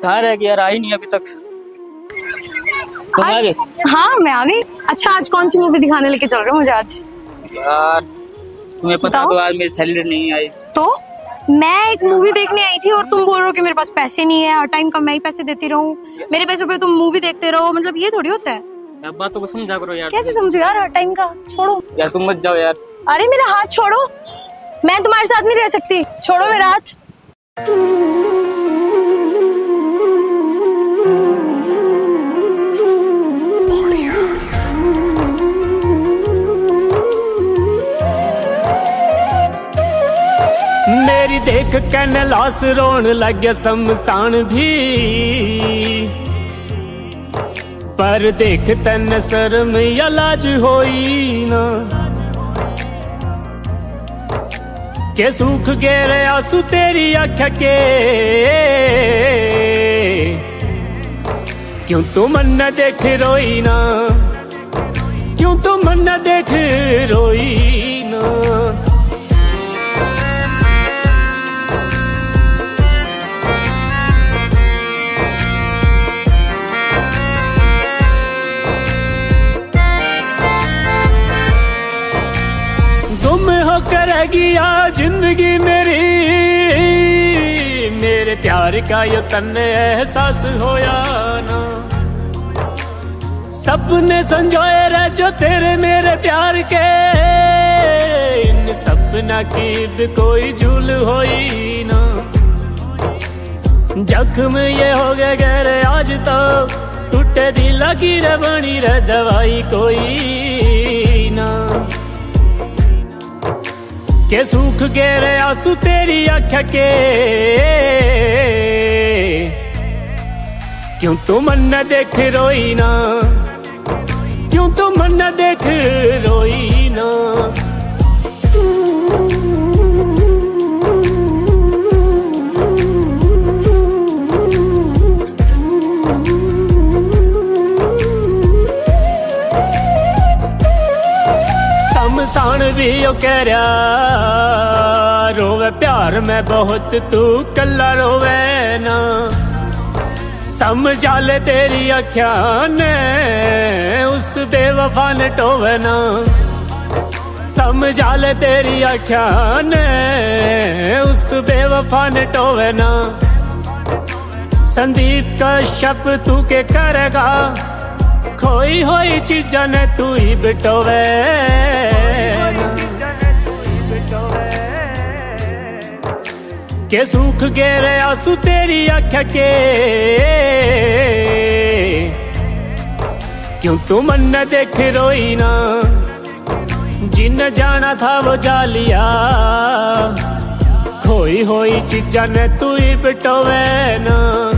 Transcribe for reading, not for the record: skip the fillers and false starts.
कहाँ रह गई यार, आई नहीं अभी तक। तुम आ गए? हाँ मैं आ गई। अच्छा आज कौन सी मूवी दिखाने लेके चल रहे हो मुझे आज? यार तुम्हें पता तो आज मेरी सैलरी नहीं आई। तो मैं एक मूवी देखने आई थी और तुम बोल रहे हो कि मेरे पास पैसे नहीं है, हर टाइम का मैं ही पैसे देती रहूं, मेरे पैसों पे तुम मूवी देखते रहो, मतलब ये थोड़ी होता है। अब बातों को समझा करो यार। कैसे समझो यार, हर टाइम का छोड़ो यार, तुम मत जाओ यार। अरे मेरा हाथ छोड़ो, मैं तुम्हारे साथ नहीं रह सकती, छोड़ो मेरा हाथ। मेरी देख के लाश रोन लग गया शमशान भी, पर देख तन शर्म या लाज होई ना, के सूख गए आंसू तेरी आँख के, क्यों तू मन न देख रोई ना, क्यों तू मन न देख रोई ना। तुम हो करेगी आ जिंदगी मेरी, मेरे प्यार का यो तन्ने एहसास होया ना, सपने संजोए रह जो तेरे मेरे प्यार के, इन सपना की भी कोई झूल होई ना, जख्म ये हो गए गहरे आज तो, टूटे दिल की रे बनी रे दवाई कोई ना, के सूख गए आंसू तेरी आँख के, क्यों तू मन न देख रोई ना, क्यों तू मन न देख रोई ना। शमशान भी यो कह रहा रोवे प्यार में बहुत, तू कल्ला रोवे ना, समझा ले तेरी अखियां ने उस बेवफा ने टोवे ना, समझा ले तेरी अखियां ने उस बेवफा ने टोवे ना, संदीप कश्यप तू के करेगा, खोई होई चीजा ने तू ही बिटोवे ना, के सूख गए आंसू तेरी आँख के, क्यों तू मन न देख रोई ना, जिन जाना था वो जा लिया, खोई होई चीजा ने तू ही बिटोवे ना।